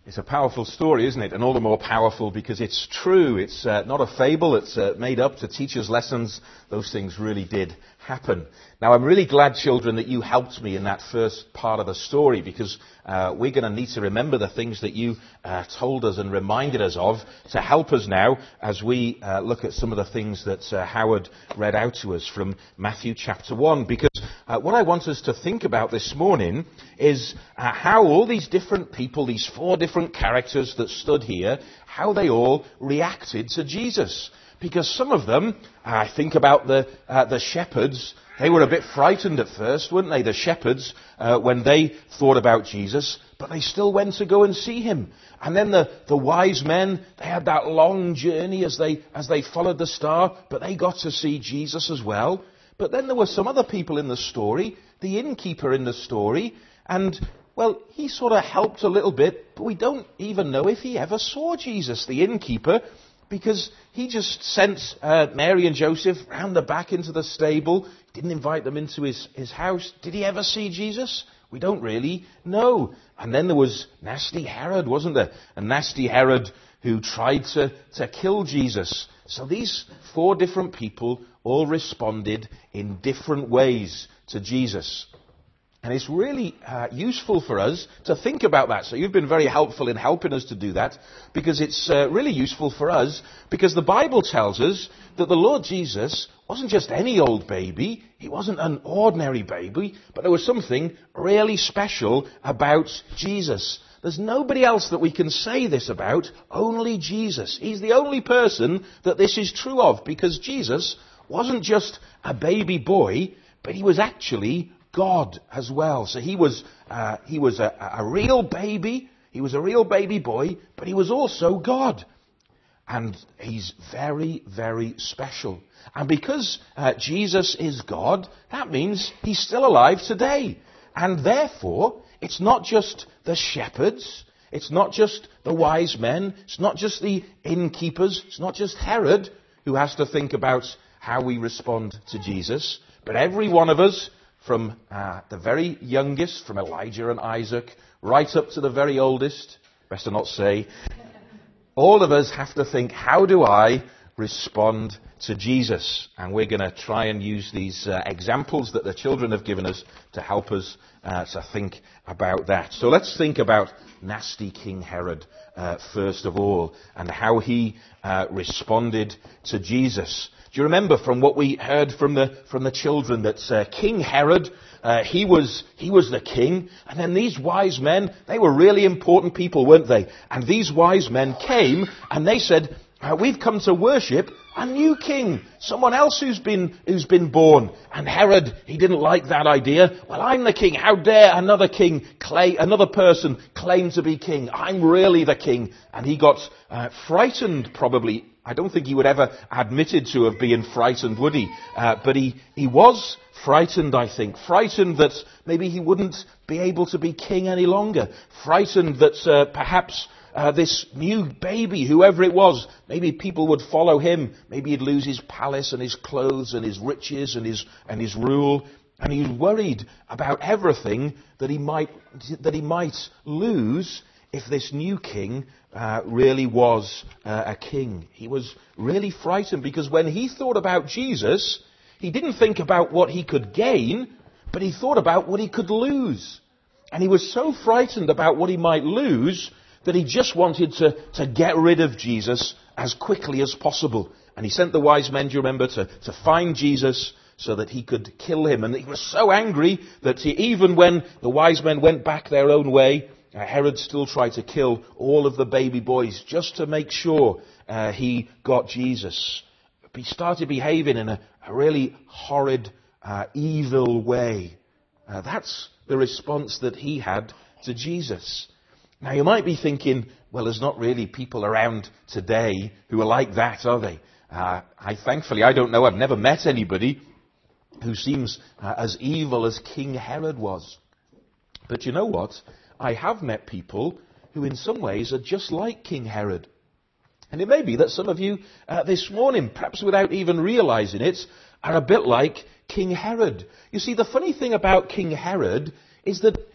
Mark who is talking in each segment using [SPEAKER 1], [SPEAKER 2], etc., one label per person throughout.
[SPEAKER 1] It's a powerful story, isn't it? And all the more powerful because it's true. It's not a fable. It's made up to teach us lessons. Those things really did happen. Now, I'm really glad, children, that you helped me in that first part of the story because we're going to need to remember the things that you told us and reminded us of to help us now as we look at some of the things that Howard read out to us from Matthew chapter 1. Because what I want us to think about this morning is how all these different people, these four different characters that stood here, how they all reacted to Jesus. Because some of them, I think about the shepherds, they were a bit frightened at first, weren't they, the shepherds, when they thought about Jesus, but they still went to go and see him. And then the wise men, they had that long journey as they followed the star, but they got to see Jesus as well. But then there were some other people in the story, the innkeeper in the story, and, well, he sort of helped a little bit, but we don't even know if he ever saw Jesus, the innkeeper, because he just sent Mary and Joseph round the back into the stable, didn't invite them into his house. Did he ever see Jesus? We don't really know. And then there was nasty Herod, wasn't there? A nasty Herod who tried to kill Jesus. So these four different people all responded in different ways to Jesus. And it's really useful for us to think about that. So you've been very helpful in helping us to do that, because it's really useful for us, because the Bible tells us that the Lord Jesus wasn't just any old baby. He wasn't an ordinary baby, but there was something really special about Jesus. There's nobody else that we can say this about, only Jesus. He's the only person that this is true of, because Jesus wasn't just a baby boy, but he was actually God as well. So he was a real baby. He was a real baby boy, but he was also God. And he's very, very special. And because Jesus is God, that means he's still alive today. And therefore, it's not just the shepherds. It's not just the wise men. It's not just the innkeepers. It's not just Herod who has to think about how we respond to Jesus. But every one of us, from the very youngest, from Elijah and Isaac, right up to the very oldest, best to not say, all of us have to think, how do I respond to Jesus? And we're going to try and use these examples that the children have given us to help us to think about that. So let's think about nasty King Herod first of all, and how he responded to Jesus. Do you remember from what we heard from the children that King Herod, he was the king, and then these wise men, they were really important people, weren't they? And these wise men came and they said, we've come to worship a new king, someone else who's been born. And Herod, he didn't like that idea. Well, I'm the king. How dare another person claim to be king? I'm really the king. And he got frightened, probably. I don't think he would ever admitted to have been frightened, would he? But he was frightened, I think. Frightened that maybe he wouldn't be able to be king any longer. Frightened that perhaps this new baby, whoever it was, maybe people would follow him. Maybe he'd lose his palace and his clothes and his riches and his rule. And he was worried about everything that he might lose if this new king really was a king. He was really frightened, because when he thought about Jesus, he didn't think about what he could gain, but he thought about what he could lose. And he was so frightened about what he might lose that he just wanted to get rid of Jesus as quickly as possible. And he sent the wise men, do you remember, to find Jesus so that he could kill him. And he was so angry that even when the wise men went back their own way, Herod still tried to kill all of the baby boys just to make sure he got Jesus. He started behaving in a really horrid, evil way. That's the response that he had to Jesus. Now, you might be thinking, well, there's not really people around today who are like that, are they? Thankfully, I don't know. I've never met anybody who seems as evil as King Herod was. But you know what? I have met people who in some ways are just like King Herod. And it may be that some of you this morning, perhaps without even realizing it, are a bit like King Herod. You see, the funny thing about King Herod is that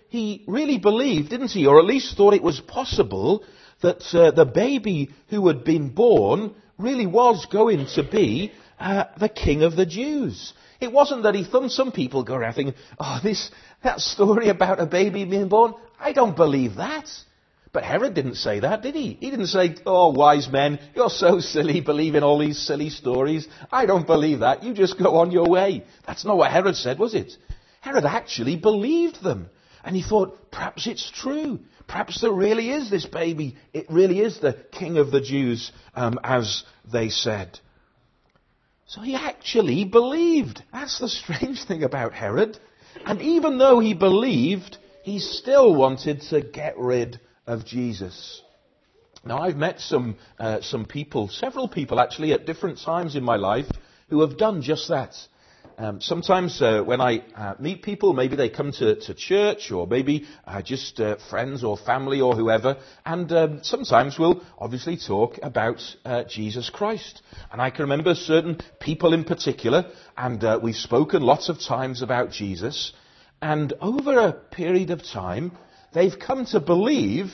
[SPEAKER 1] he really believed, didn't he? Or at least thought it was possible that the baby who had been born really was going to be the King of the Jews. It wasn't that he thought. Some people go around thinking, that story about a baby being born, I don't believe that. But Herod didn't say that, did he? He didn't say, oh, wise men, you're so silly believing all these silly stories. I don't believe that. You just go on your way. That's not what Herod said, was it? Herod actually believed them. And he thought, perhaps it's true. Perhaps there really is this baby. It really is the King of the Jews, as they said. So he actually believed. That's the strange thing about Herod. And even though he believed, he still wanted to get rid of Jesus. Now, I've met some people, several people actually, at different times in my life, who have done just that. Sometimes when I meet people, maybe they come to church, or maybe just friends or family or whoever, and sometimes we'll obviously talk about Jesus Christ. And I can remember certain people in particular, and we've spoken lots of times about Jesus, and over a period of time, they've come to believe,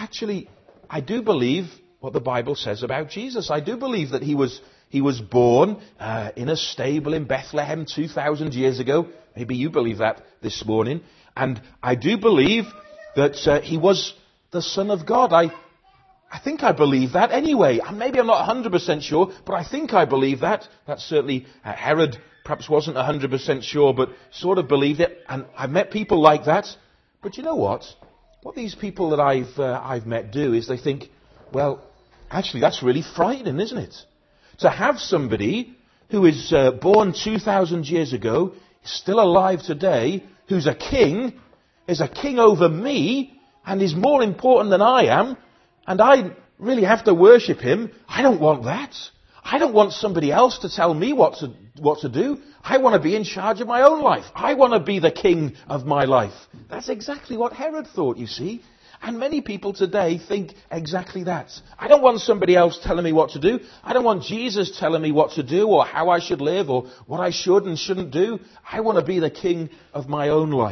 [SPEAKER 1] I do believe what the Bible says about Jesus. I do believe that he was born in a stable in Bethlehem 2,000 years ago. Maybe you believe that this morning. And I do believe that he was the Son of God. I think I believe that anyway. Maybe I'm not 100% sure, but I think I believe that. That's certainly Herod perhaps wasn't 100% sure, but sort of believed it. And I've met people like that. But you know what? What these people that I've met do is they think, well, actually that's really frightening, isn't it? To have somebody who is born 2,000 years ago, still alive today, who's a king, is a king over me, and is more important than I am, and I really have to worship him. I don't want that. I don't want somebody else to tell me what to do. I want to be in charge of my own life. I want to be the king of my life. That's exactly what Herod thought, you see. And many people today think exactly that. I don't want somebody else telling me what to do. I don't want Jesus telling me what to do or how I should live or what I should and shouldn't do. I want to be the king of my own life.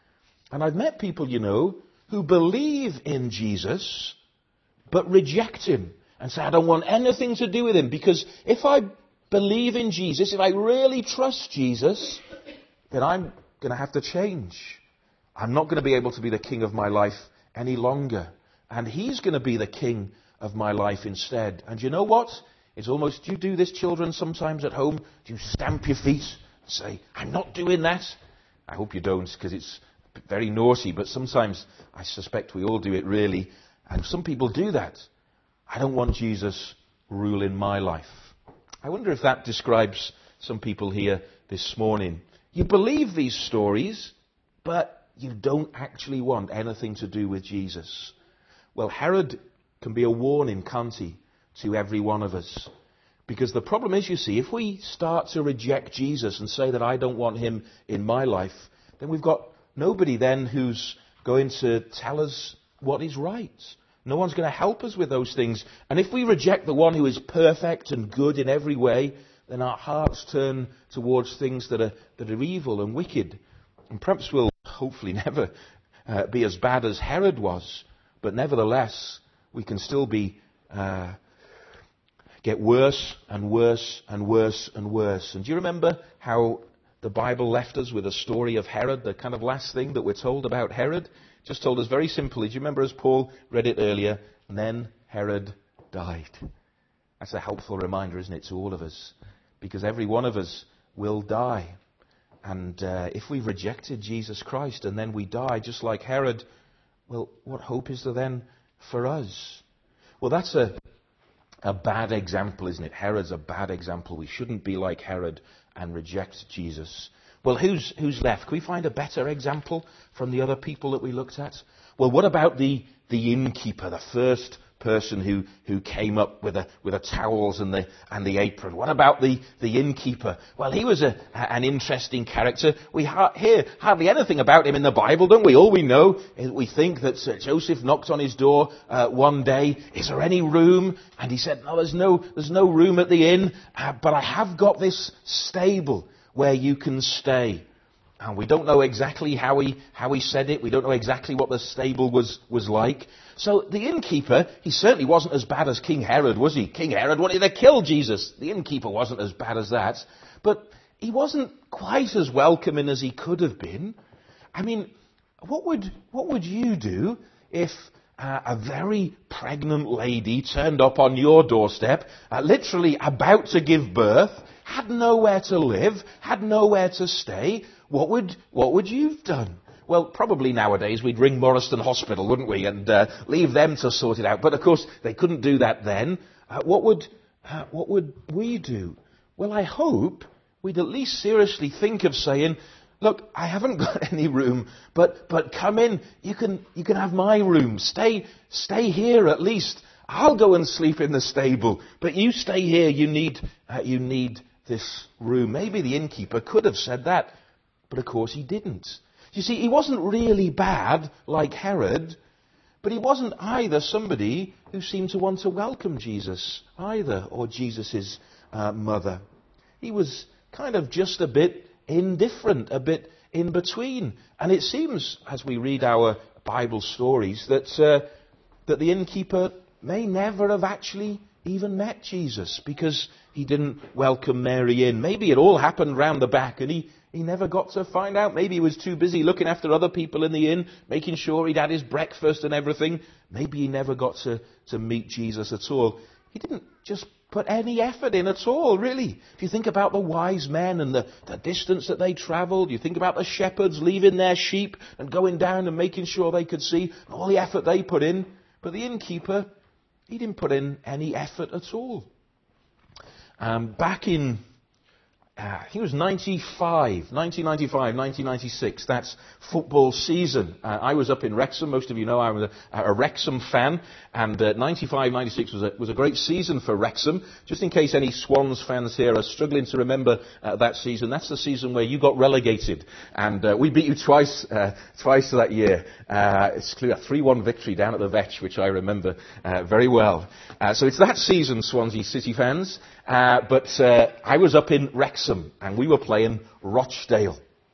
[SPEAKER 1] And I've met people, who believe in Jesus but reject him and say, I don't want anything to do with him, because if I believe in Jesus, if I really trust Jesus, then I'm going to have to change. I'm not going to be able to be the king of my life any longer. And he's going to be the king of my life instead. And you know what? It's almost, do you do this, children, sometimes at home? Do you stamp your feet and say, I'm not doing that? I hope you don't, because it's very naughty, but sometimes I suspect we all do it really. And some people do that. I don't want Jesus ruling my life. I wonder if that describes some people here this morning. You believe these stories, but you don't actually want anything to do with Jesus. Well, Herod can be a warning, can't he, to every one of us? Because the problem is, you see, if we start to reject Jesus and say that I don't want him in my life, then we've got nobody then who's going to tell us what is right. No one's going to help us with those things. And if we reject the one who is perfect and good in every way, then our hearts turn towards things that are evil and wicked. And perhaps we'll hopefully never be as bad as Herod was. But nevertheless, we can still get worse and worse and worse and worse. And do you remember how the Bible left us with a story of Herod, the kind of last thing that we're told about Herod? Just told us very simply. Do you remember, as Paul read it earlier? And then Herod died. That's a helpful reminder, isn't it, to all of us? Because every one of us will die. And if we've rejected Jesus Christ and then we die just like Herod, well, what hope is there then for us? Well, that's a bad example, isn't it? Herod's a bad example. We shouldn't be like Herod and reject Jesus. Well, who's left? Can we find a better example from the other people that we looked at? Well, what about the innkeeper, the first person who came up with the towels and the apron? What about the innkeeper? Well, he was an interesting character. We hear hardly anything about him in the Bible, don't we? All we know is we think that Joseph knocked on his door one day. Is there any room? And he said, no, there's no room at the inn, but I have got this stable where you can stay. And we don't know exactly how he said it. We don't know exactly what the stable was like. So the innkeeper, he certainly wasn't as bad as King Herod, was he? King Herod wanted to kill Jesus. The innkeeper wasn't as bad as that. But he wasn't quite as welcoming as he could have been. I mean, what would you do if a very pregnant lady turned up on your doorstep, literally about to give birth, had nowhere to live, had nowhere to stay? What would you have done? Well, probably nowadays we'd ring Morriston Hospital, wouldn't we, and leave them to sort it out. But of course they couldn't do that then. What would we do? Well, I hope we'd at least seriously think of saying, look, I haven't got any room, but come in. You can have my room. Stay here at least. I'll go and sleep in the stable, but you stay here. You need this room. Maybe the innkeeper could have said that, but of course he didn't. You see, he wasn't really bad like Herod, but he wasn't either somebody who seemed to want to welcome Jesus either, or Jesus' mother. He was kind of just a bit indifferent, a bit in between. And it seems, as we read our Bible stories, that the innkeeper may never have actually even met Jesus, because he didn't welcome Mary in. Maybe it all happened round the back, and he never got to find out. Maybe he was too busy looking after other people in the inn, making sure he'd had his breakfast and everything. Maybe he never got to meet Jesus at all. He didn't just put any effort in at all, really. If you think about the wise men and the distance that they travelled, you think about the shepherds leaving their sheep and going down and making sure they could see, all the effort they put in. But the innkeeper, he didn't put in any effort at all. Back in, I think it was 1995, 1996, that's football season. I was up in Wrexham. Most of you know I was a Wrexham fan. And 95-96 was a great season for Wrexham. Just in case any Swans fans here are struggling to remember that season, that's the season where you got relegated. And we beat you twice that year. It's clear, a 3-1 victory down at the Vetch, which I remember very well. So it's that season, Swansea City fans. But I was up in Wrexham, and we were playing Rochdale.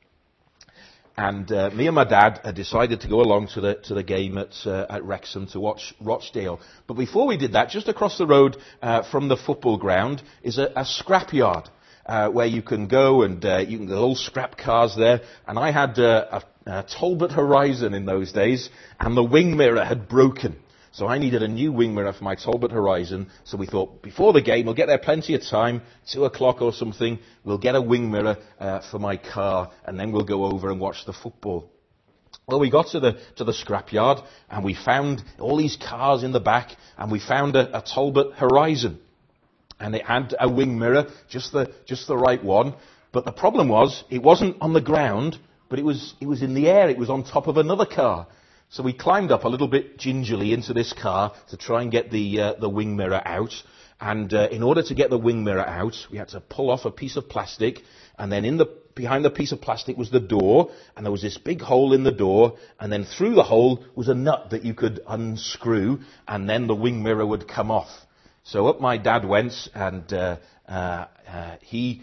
[SPEAKER 1] And me and my dad had decided to go along to the game at Wrexham to watch Rochdale. But before we did that, just across the road from the football ground is a scrapyard where you can go and you can get all scrap cars there. And I had a Talbot Horizon in those days, and the wing mirror had broken. So I needed a new wing mirror for my Talbot Horizon. So we thought, before the game, we'll get there plenty of time, 2 o'clock or something, we'll get a wing mirror for my car, and then we'll go over and watch the football. Well, we got to the scrapyard, and we found all these cars in the back, and we found a Talbot Horizon. And it had a wing mirror, just the right one. But the problem was, it wasn't on the ground, but it was in the air. It was on top of another car. So we climbed up a little bit gingerly into this car to try and get the wing mirror out. And in order to get the wing mirror out, we had to pull off a piece of plastic. And then behind the piece of plastic was the door. And there was this big hole in the door. And then through the hole was a nut that you could unscrew. And then the wing mirror would come off. So up my dad went, and he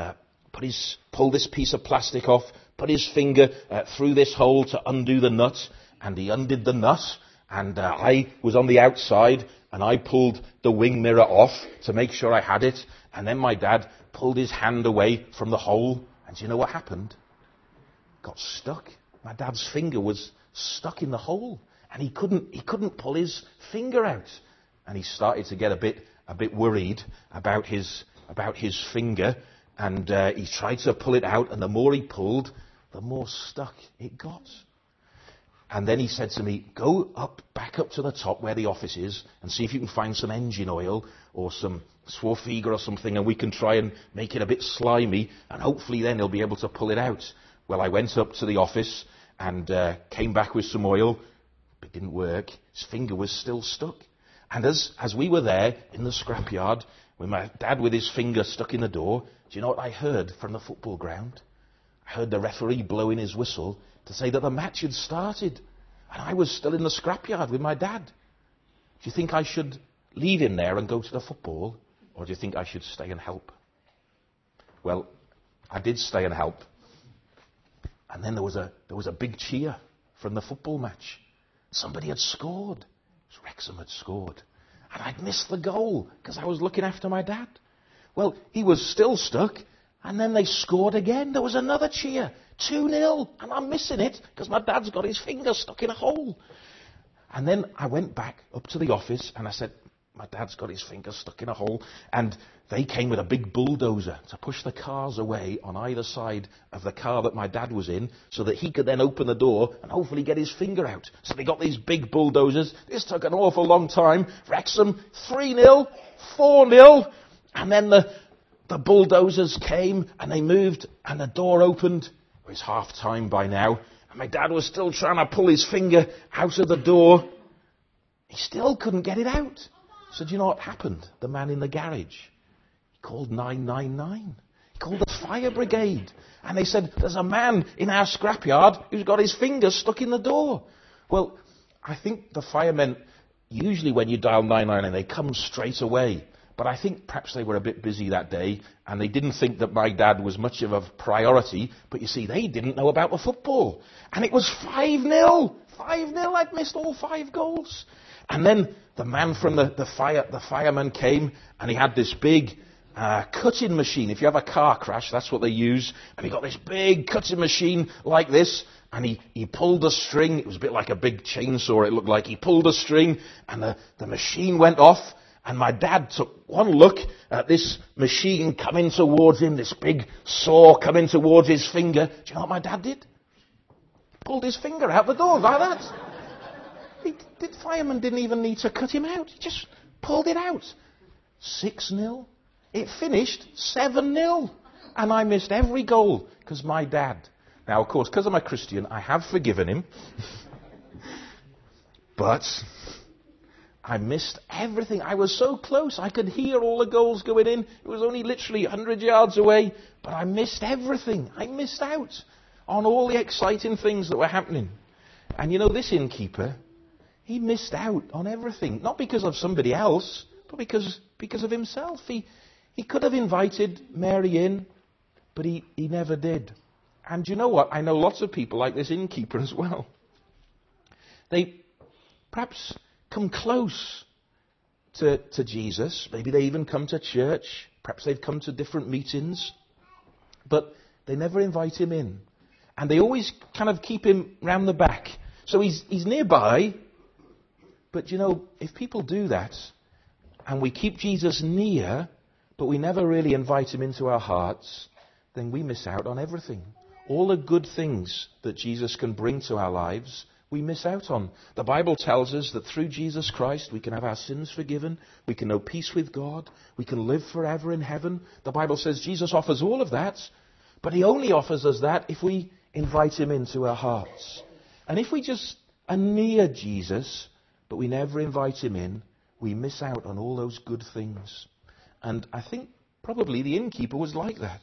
[SPEAKER 1] pulled this piece of plastic off, put his finger through this hole to undo the nut. And he undid the nut, and I was on the outside, and I pulled the wing mirror off to make sure I had it. And then my dad pulled his hand away from the hole, and do you know what happened? Got stuck. My dad's finger was stuck in the hole, and he couldn't pull his finger out. And he started to get a bit worried about his finger, and he tried to pull it out, and the more he pulled, the more stuck it got. And then he said to me, go back up to the top where the office is and see if you can find some engine oil or some Swarfiga or something, and we can try and make it a bit slimy, and hopefully then he'll be able to pull it out. Well, I went up to the office and came back with some oil. It didn't work. His finger was still stuck. And as we were there in the scrapyard, with my dad with his finger stuck in the door, do you know what I heard from the football ground? I heard the referee blowing his whistle to say that the match had started, and I was still in the scrapyard with my dad. Do you think I should leave him there and go to the football, or do you think I should stay and help? Well, I did stay and help. And then there was a big cheer from the football match. Somebody had scored. It was Wrexham had scored. And I'd missed the goal because I was looking after my dad. Well, he was still stuck. And then they scored again. There was another cheer. 2-0. And I'm missing it because my dad's got his finger stuck in a hole. And then I went back up to the office and I said, my dad's got his finger stuck in a hole. And they came with a big bulldozer to push the cars away on either side of the car that my dad was in so that he could then open the door and hopefully get his finger out. So they got these big bulldozers. This took an awful long time. Wrexham 3-0, 4-0. And then the bulldozers came and they moved and the door opened. It was half time by now. And my dad was still trying to pull his finger out of the door. He still couldn't get it out. So do you know what happened? The man in the garage, he called 999. He called the fire brigade. And they said, there's a man in our scrapyard who's got his finger stuck in the door. Well, I think the firemen, usually when you dial 999, they come straight away. But I think perhaps they were a bit busy that day and they didn't think that my dad was much of a priority. But you see, they didn't know about the football. And it was 5-0. 5-0. I'd missed all 5 goals. And then the man from the fireman came and he had this big cutting machine. If you have a car crash, that's what they use. And he got this big cutting machine like this. And he pulled the string. It was a bit like a big chainsaw, it looked like. He pulled the string and the machine went off. And my dad took one look at this machine coming towards him, this big saw coming towards his finger. Do you know what my dad did? Pulled his finger out the door like that. The fireman didn't even need to cut him out. He just pulled it out. 6-0. It finished 7-0. And I missed every goal because my dad. Now, of course, because I'm a Christian, I have forgiven him. But I missed everything. I was so close. I could hear all the goals going in. It was only literally 100 yards away. But I missed everything. I missed out on all the exciting things that were happening. And you know, this innkeeper, he missed out on everything. Not because of somebody else, but because of himself. He could have invited Mary in, but he never did. And you know what? I know lots of people like this innkeeper as well. They perhaps come close to Jesus. Maybe they even come to church. Perhaps they've come to different meetings. But they never invite him in. And they always kind of keep him round the back. So he's nearby. But you know, if people do that, and we keep Jesus near, but we never really invite him into our hearts, then we miss out on everything. All the good things that Jesus can bring to our lives, we miss out on. The Bible tells us that through Jesus Christ we can have our sins forgiven, we can know peace with God, we can live forever in heaven. The Bible says Jesus offers all of that, but he only offers us that if we invite him into our hearts. And if we just are near Jesus, but we never invite him in, we miss out on all those good things. And I think probably the innkeeper was like that.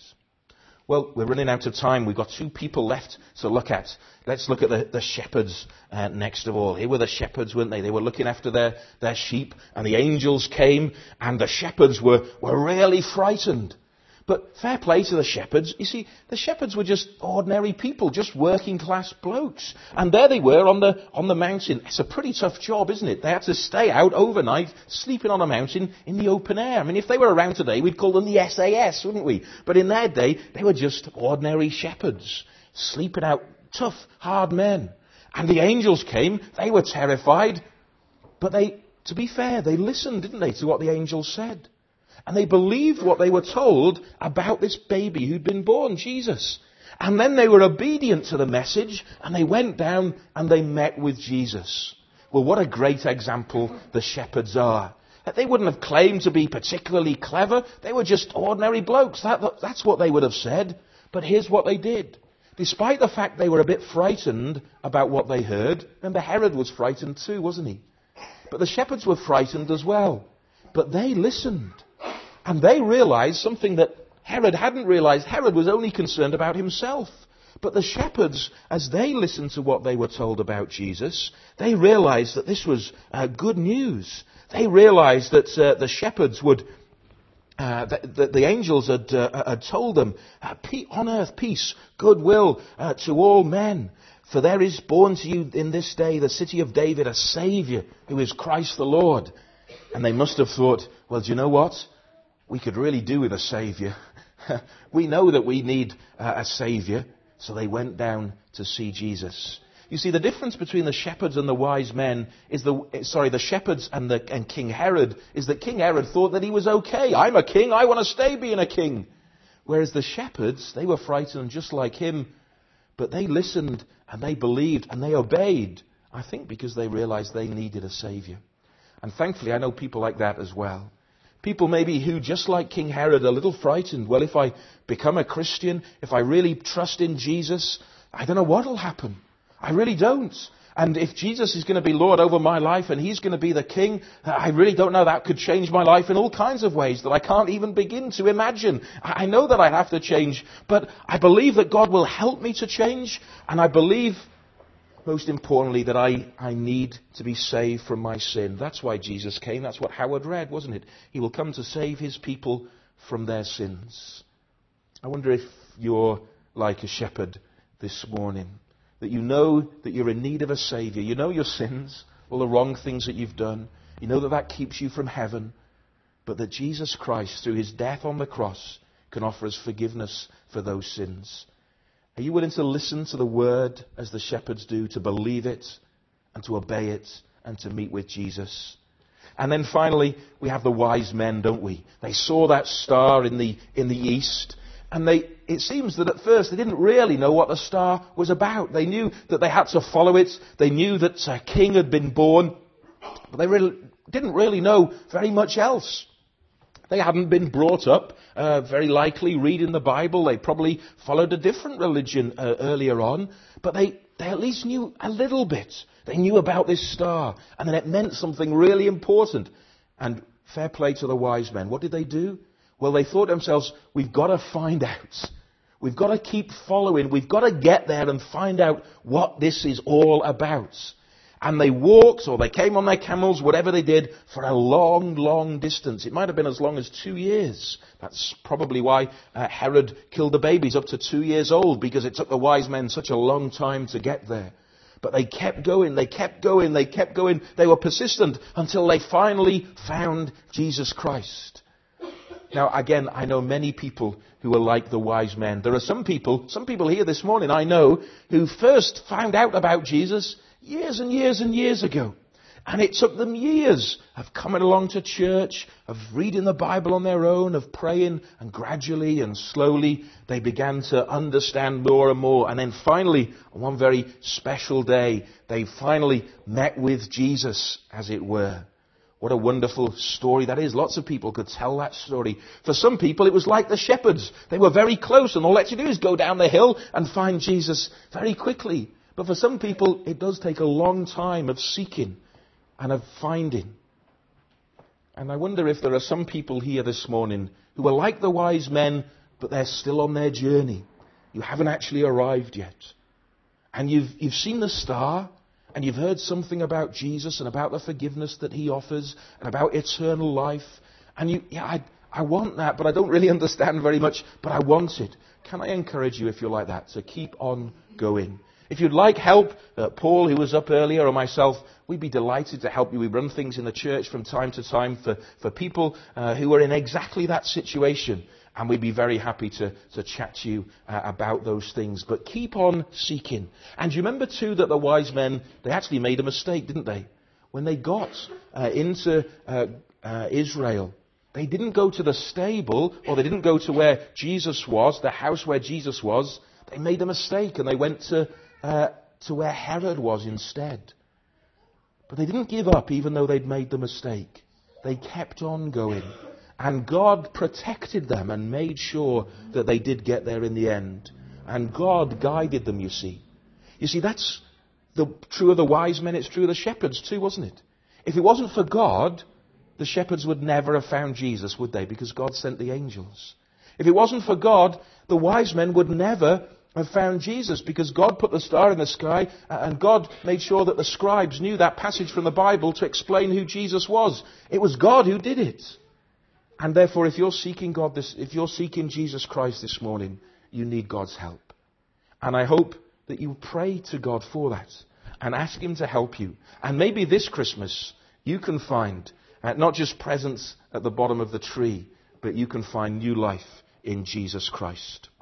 [SPEAKER 1] Well, we're running out of time. We've got 2 people left to look at. Let's look at the shepherds next of all. Here were the shepherds, weren't they? They were looking after their sheep, and the angels came, and the shepherds were really frightened. But fair play to the shepherds. You see, the shepherds were just ordinary people, just working class blokes. And there they were on the mountain. It's a pretty tough job, isn't it? They had to stay out overnight, sleeping on a mountain in the open air. I mean, if they were around today, we'd call them the SAS, wouldn't we? But in their day, they were just ordinary shepherds, sleeping out, tough, hard men. And the angels came. They were terrified. But to be fair, they listened, didn't they, to what the angels said. And they believed what they were told about this baby who'd been born, Jesus. And then they were obedient to the message, and they went down and they met with Jesus. Well, what a great example the shepherds are. They wouldn't have claimed to be particularly clever. They were just ordinary blokes. That's what they would have said. But here's what they did. Despite the fact they were a bit frightened about what they heard, remember Herod was frightened too, wasn't he? But the shepherds were frightened as well. But they listened. And they realized something that Herod hadn't realized. Herod was only concerned about himself. But the shepherds, as they listened to what they were told about Jesus, they realized that this was good news. They realized that the shepherds would the angels had told them, on earth peace, goodwill to all men. For there is born to you in this day, the city of David, a Saviour, who is Christ the Lord. And they must have thought, well, do you know what? We could really do with a Saviour. We know that we need a Saviour. So they went down to see Jesus. You see, the difference between the shepherds and the wise men is the shepherds and King Herod is that King Herod thought that he was okay. I'm a king. I want to stay being a king. Whereas the shepherds, they were frightened just like him. But they listened and they believed and they obeyed. I think because they realized they needed a Saviour. And thankfully, I know people like that as well. People maybe who, just like King Herod, are a little frightened. Well, if I become a Christian, if I really trust in Jesus, I don't know what will happen. I really don't. And if Jesus is going to be Lord over my life and he's going to be the king, I really don't know. That could change my life in all kinds of ways that I can't even begin to imagine. I know that I have to change, but I believe that God will help me to change. And I believe, most importantly, that I need to be saved from my sin. That's why Jesus came. That's what Howard read, wasn't it? He will come to save his people from their sins. I wonder if you're like a shepherd this morning. That you know that you're in need of a Saviour. You know your sins, all the wrong things that you've done. You know that keeps you from heaven. But that Jesus Christ, through his death on the cross, can offer us forgiveness for those sins. Are you willing to listen to the word as the shepherds do, to believe it and to obey it and to meet with Jesus? And then finally, we have the wise men, don't we? They saw that star in the east. And it seems that at first they didn't really know what the star was about. They knew that they had to follow it. They knew that a king had been born. But they didn't really know very much else. They hadn't been brought up, very likely, reading the Bible. They probably followed a different religion earlier on. But they at least knew a little bit. They knew about this star. And then it meant something really important. And fair play to the wise men. What did they do? Well, they thought to themselves, we've got to find out. We've got to keep following. We've got to get there and find out what this is all about. And they walked, or they came on their camels, whatever they did, for a long, long distance. It might have been as long as 2 years. That's probably why Herod killed the babies up to 2 years old, because it took the wise men such a long time to get there. But they kept going, they kept going, they kept going. They were persistent until they finally found Jesus Christ. Now, again, I know many people who are like the wise men. There are some people here this morning I know, who first found out about Jesus years and years and years ago. And it took them years of coming along to church, of reading the Bible on their own, of praying, and gradually and slowly they began to understand more and more. And then finally, on one very special day, they finally met with Jesus, as it were. What a wonderful story that is. Lots of people could tell that story. For some people, it was like the shepherds. They were very close, and all they had to do is go down the hill and find Jesus very quickly. But for some people, it does take a long time of seeking and of finding. And I wonder if there are some people here this morning who are like the wise men, but they're still on their journey. You haven't actually arrived yet. And you've seen the star, and you've heard something about Jesus and about the forgiveness that he offers and about eternal life. And I want that, but I don't really understand very much, but I want it. Can I encourage you, if you're like that, to keep on going? If you'd like help, Paul, who was up earlier, or myself, we'd be delighted to help you. We run things in the church from time to time for people who are in exactly that situation. And we'd be very happy to chat to you about those things. But keep on seeking. And you remember too that the wise men, they actually made a mistake, didn't they? When they got into Israel, they didn't go to the stable, or they didn't go to where Jesus was, the house where Jesus was. They made a mistake and they went to where Herod was instead. But they didn't give up even though they'd made the mistake. They kept on going. And God protected them and made sure that they did get there in the end. And God guided them, you see. You see, that's true of the wise men. It's true of the shepherds too, wasn't it? If it wasn't for God, the shepherds would never have found Jesus, would they? Because God sent the angels. If it wasn't for God, the wise men would never have found Jesus, because God put the star in the sky, and God made sure that the scribes knew that passage from the Bible to explain who Jesus was. It was God who did it. And therefore, if you're seeking if you're seeking Jesus Christ this morning, you need God's help. And I hope that you pray to God for that and ask Him to help you. And maybe this Christmas you can find not just presents at the bottom of the tree, but you can find new life in Jesus Christ.